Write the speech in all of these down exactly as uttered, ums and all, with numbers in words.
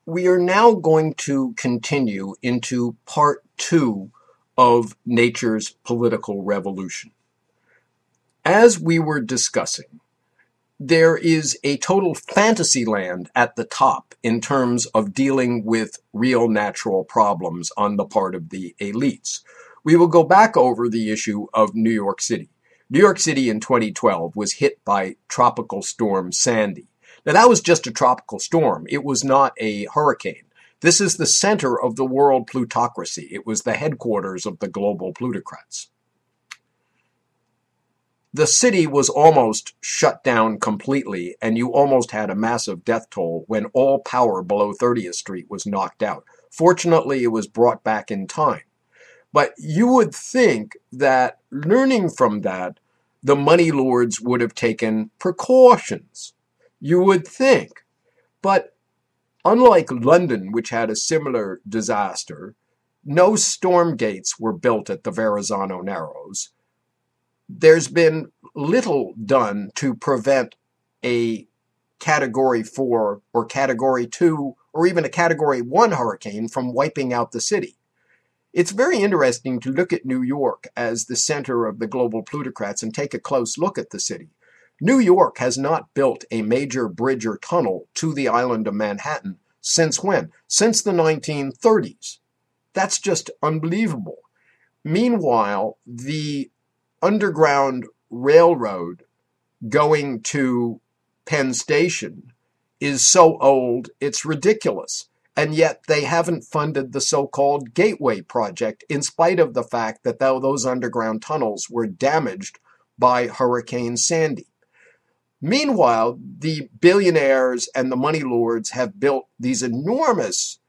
we are now going to continue into part two of nature's political revolution. As we were discussing, there is a total fantasy land at the top in terms of dealing with real natural problems on the part of the elites. We will go back over the issue of New York City. New York City in twenty twelve was hit by Tropical Storm Sandy. Now, that was just a tropical storm. It was not a hurricane. This is the center of the world plutocracy. It was the headquarters of the global plutocrats. The city was almost shut down completely, and you almost had a massive death toll when all power below thirtieth Street was knocked out. Fortunately, it was brought back in time. But you would think that learning from that, the money lords would have taken precautions. You would think. But unlike London, which had a similar disaster, no storm gates were built at the Verrazano Narrows. There's been little done to prevent a Category four or Category two or even a Category one hurricane from wiping out the city. It's very interesting to look at New York as the center of the global plutocrats and take a close look at the city. New York has not built a major bridge or tunnel to the island of Manhattan since when? Since the nineteen thirties. That's just unbelievable. Meanwhile, the Underground Railroad going to Penn Station is so old, it's ridiculous. And yet they haven't funded the so-called Gateway Project in spite of the fact that those underground tunnels were damaged by Hurricane Sandy. Meanwhile, the billionaires and the money lords have built these enormous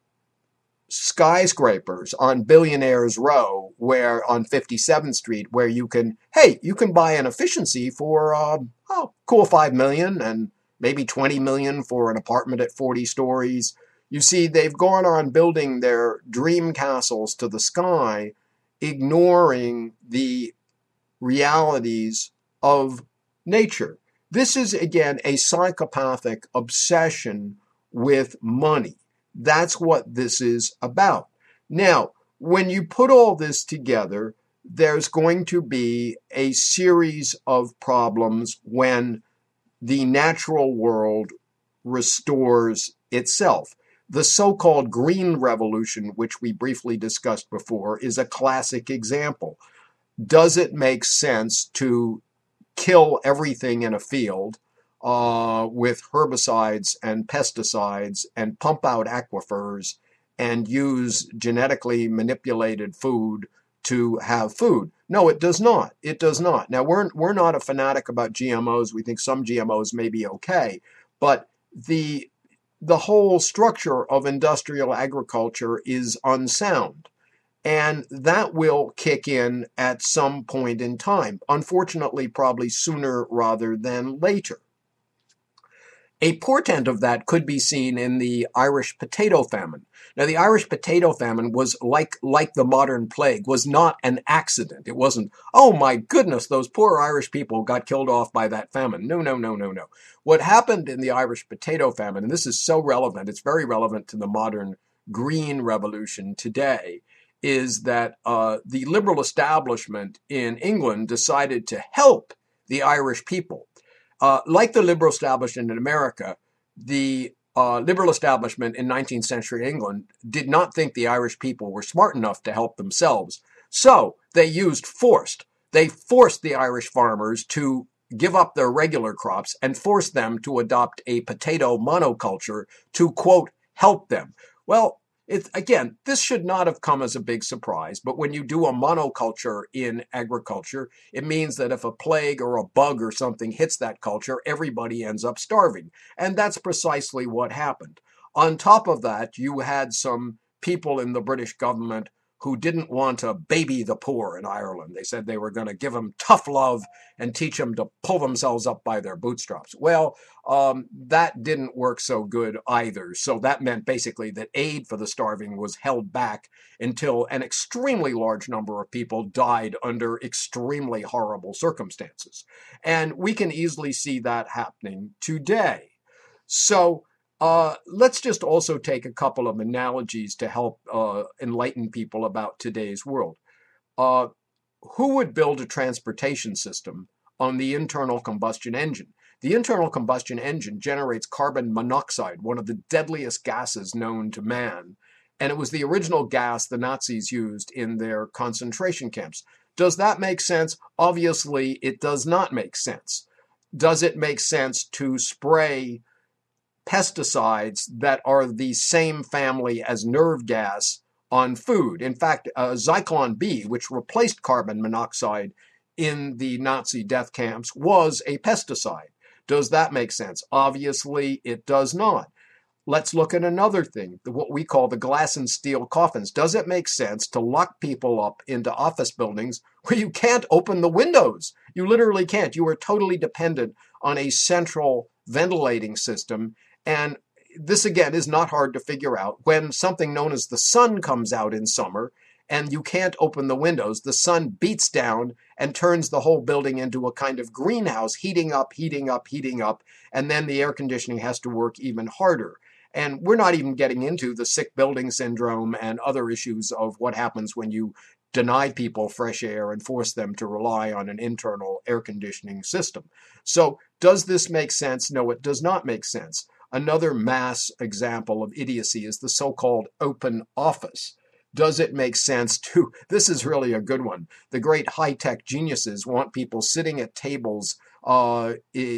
skyscrapers on Billionaires Row, where on fifty-seventh Street, where you can, hey, you can buy an efficiency for, uh, oh, cool five million dollars and maybe twenty million dollars for an apartment at forty stories. You see, they've gone on building their dream castles to the sky, ignoring the realities of nature. This is, again, a psychopathic obsession with money. That's what this is about. Now, when you put all this together, there's going to be a series of problems when the natural world restores itself. The so-called Green Revolution, which we briefly discussed before, is a classic example. Does it make sense to kill everything in a field uh, with herbicides and pesticides and pump out aquifers and use genetically manipulated food to have food? No, it does not. It does not. Now, we're, we're not a fanatic about G M Os. We think some G M Os may be okay, but the the whole structure of industrial agriculture is unsound. And that will kick in at some point in time. Unfortunately, probably sooner rather than later. A portent of that could be seen in the Irish potato famine. Now, the Irish potato famine was like, like the modern plague, was not an accident. It wasn't, oh my goodness, those poor Irish people got killed off by that famine. No, no, no, no, no. What happened in the Irish potato famine, and this is so relevant, it's very relevant to the modern green revolution today, is that uh, the liberal establishment in England decided to help the Irish people. Uh, like the liberal establishment in America, the uh, liberal establishment in nineteenth century England did not think the Irish people were smart enough to help themselves. So they used forced. They forced the Irish farmers to give up their regular crops and forced them to adopt a potato monoculture to, quote, help them. Well, It's, again, this should not have come as a big surprise, but when you do a monoculture in agriculture, it means that if a plague or a bug or something hits that culture, everybody ends up starving. And that's precisely what happened. On top of that, you had some people in the British government who didn't want to baby the poor in Ireland. They said they were going to give them tough love and teach them to pull themselves up by their bootstraps. Well, um, that didn't work so good either. So that meant basically that aid for the starving was held back until an extremely large number of people died under extremely horrible circumstances. And we can easily see that happening today. So Uh, let's just also take a couple of analogies to help uh, enlighten people about today's world. Uh, who would build a transportation system on the internal combustion engine? The internal combustion engine generates carbon monoxide, one of the deadliest gases known to man. And it was the original gas the Nazis used in their concentration camps. Does that make sense? Obviously, it does not make sense. Does it make sense to spray pesticides that are the same family as nerve gas on food? In fact, uh, Zyklon B, which replaced carbon monoxide in the Nazi death camps, was a pesticide. Does that make sense? Obviously, it does not. Let's look at another thing, what we call the glass and steel coffins. Does it make sense to lock people up into office buildings where you can't open the windows? You literally can't. You are totally dependent on a central ventilating system. And this, again, is not hard to figure out. When something known as the sun comes out in summer and you can't open the windows, the sun beats down and turns the whole building into a kind of greenhouse, heating up, heating up, heating up, and then the air conditioning has to work even harder. And we're not even getting into the sick building syndrome and other issues of what happens when you deny people fresh air and force them to rely on an internal air conditioning system. So does this make sense? No, it does not make sense. Another mass example of idiocy is the so-called open office. Does it make sense to, this is really a good one, the great high-tech geniuses want people sitting at tables uh,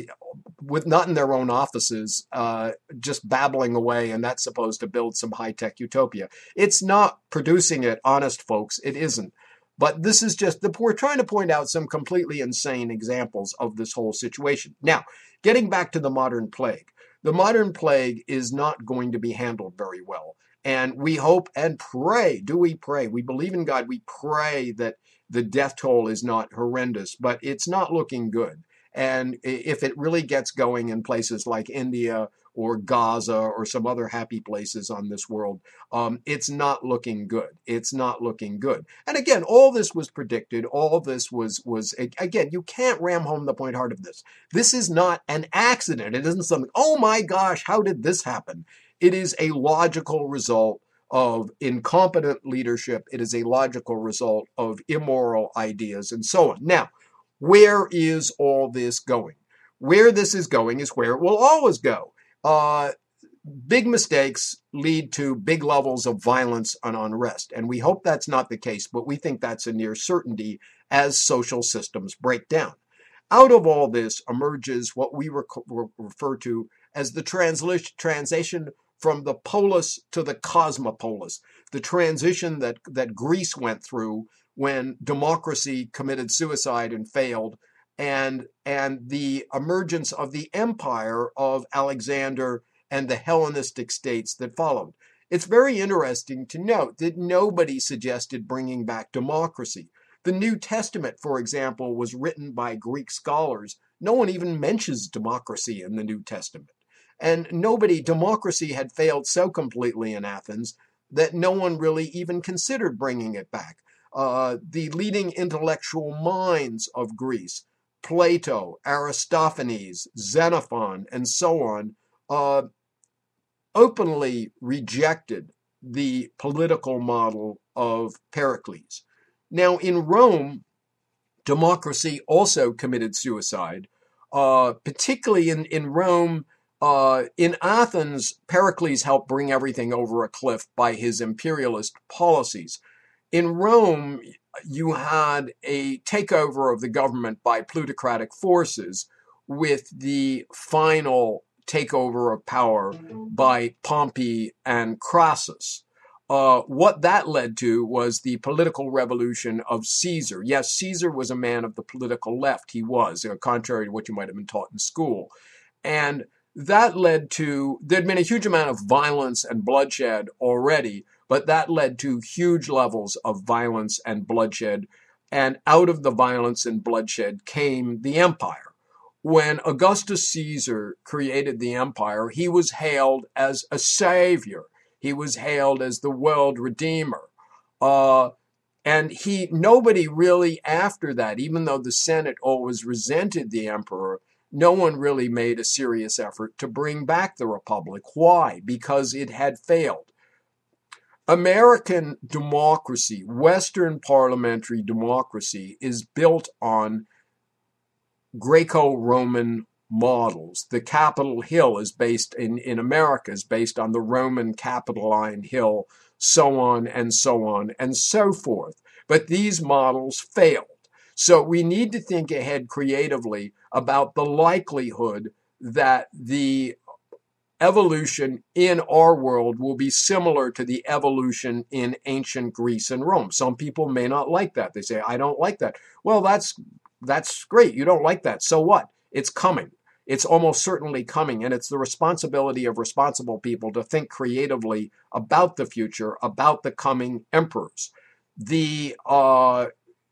with not in their own offices, uh, just babbling away, and that's supposed to build some high-tech utopia. It's not producing it, honest folks, it isn't. But this is just, the, we're trying to point out some completely insane examples of this whole situation. Now, getting back to the modern plague. The modern plague is not going to be handled very well. And we hope and pray, do we pray? We believe in God, we pray that the death toll is not horrendous, but it's not looking good. And if it really gets going in places like India or Gaza or some other happy places on this world, um, it's not looking good. It's not looking good. And again, all this was predicted. All this was, was again, you can't ram home the point hard of this. This is not an accident. It isn't something, oh my gosh, how did this happen? It is a logical result of incompetent leadership. It is a logical result of immoral ideas and so on. Now, where is all this going? Where this is going is where it will always go. Uh, big mistakes lead to big levels of violence and unrest. And we hope that's not the case, but we think that's a near certainty as social systems break down. Out of all this emerges what we rec- refer to as the transli- transition from the polis to the cosmopolis, the transition that, that Greece went through when democracy committed suicide and failed, and, and the emergence of the empire of Alexander and the Hellenistic states that followed. It's very interesting to note that nobody suggested bringing back democracy. The New Testament, for example, was written by Greek scholars. No one even mentions democracy in the New Testament. And nobody, democracy had failed so completely in Athens that no one really even considered bringing it back. Uh, the leading intellectual minds of Greece, Plato, Aristophanes, Xenophon, and so on, uh, openly rejected the political model of Pericles. Now, in Rome, democracy also committed suicide, uh, particularly in, in Rome. Uh, in Athens, Pericles helped bring everything over a cliff by his imperialist policies. In Rome, you had a takeover of the government by plutocratic forces, with the final takeover of power by Pompey and Crassus. Uh, what that led to was the political revolution of Caesar. Yes, Caesar was a man of the political left. He was, uh, contrary to what you might have been taught in school. And that led to, there'd been a huge amount of violence and bloodshed already, but that led to huge levels of violence and bloodshed. And out of the violence and bloodshed came the empire. When Augustus Caesar created the empire, he was hailed as a savior. He was hailed as the world redeemer. Uh, and he, nobody really after that, even though the Senate always resented the emperor, no one really made a serious effort to bring back the republic. Why? Because it had failed. American democracy, Western parliamentary democracy, is built on Greco-Roman models. The Capitol Hill is based in, in America is based on the Roman Capitoline Hill, so on and so on and so forth. But these models failed. So we need to think ahead creatively about the likelihood that the evolution in our world will be similar to the evolution in ancient Greece and Rome. Some people may not like that. They say, I don't like that. Well, that's that's great. You don't like that. So what? It's coming. It's almost certainly coming. And it's the responsibility of responsible people to think creatively about the future, about the coming emperors. The uh,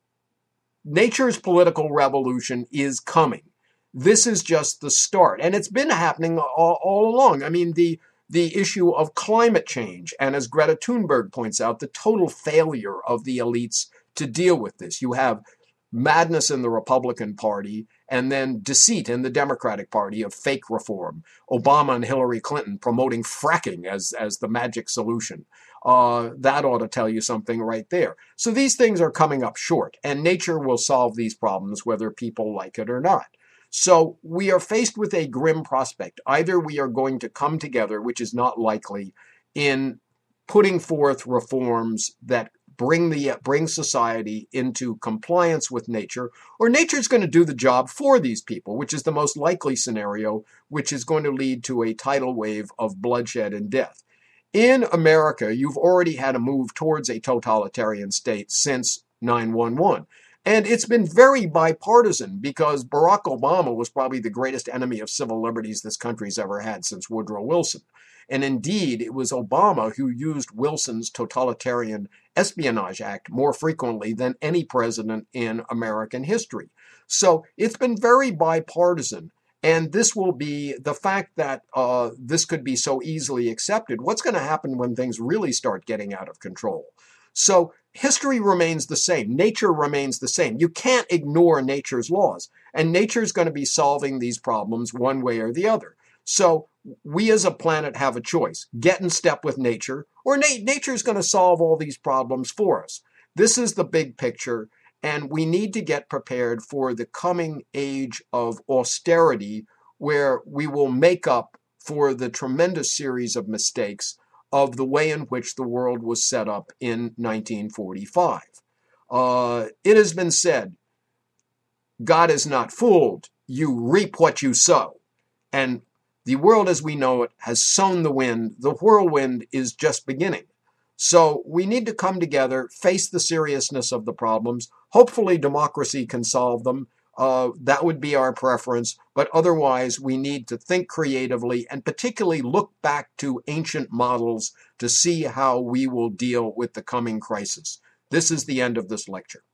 nature's political revolution is coming. This is just the start. And it's been happening all, all along. I mean, the the issue of climate change, and as Greta Thunberg points out, the total failure of the elites to deal with this. You have madness in the Republican Party, and then deceit in the Democratic Party of fake reform. Obama and Hillary Clinton promoting fracking as, as the magic solution. Uh, that ought to tell you something right there. So these things are coming up short, and nature will solve these problems whether people like it or not. So we are faced with a grim prospect. Either we are going to come together, which is not likely, in putting forth reforms that bring the bring society into compliance with nature, or nature is going to do the job for these people, which is the most likely scenario, which is going to lead to a tidal wave of bloodshed and death. In America, you've already had a move towards a totalitarian state since nine one one. And it's been very bipartisan because Barack Obama was probably the greatest enemy of civil liberties this country's ever had since Woodrow Wilson. And indeed, it was Obama who used Wilson's Totalitarian Espionage Act more frequently than any president in American history. So it's been very bipartisan. And this will be the fact that uh, this could be so easily accepted. What's going to happen when things really start getting out of control? So history remains the same. Nature remains the same. You can't ignore nature's laws. And nature's going to be solving these problems one way or the other. So we as a planet have a choice. Get in step with nature, or na- nature's going to solve all these problems for us. This is the big picture, and we need to get prepared for the coming age of austerity where we will make up for the tremendous series of mistakes of the way in which the world was set up in nineteen forty-five. Uh, it has been said, God is not fooled. You reap what you sow. And the world as we know it has sown the wind. The whirlwind is just beginning. So we need to come together, face the seriousness of the problems. Hopefully democracy can solve them. Uh, that would be our preference. But otherwise, we need to think creatively and particularly look back to ancient models to see how we will deal with the coming crisis. This is the end of this lecture.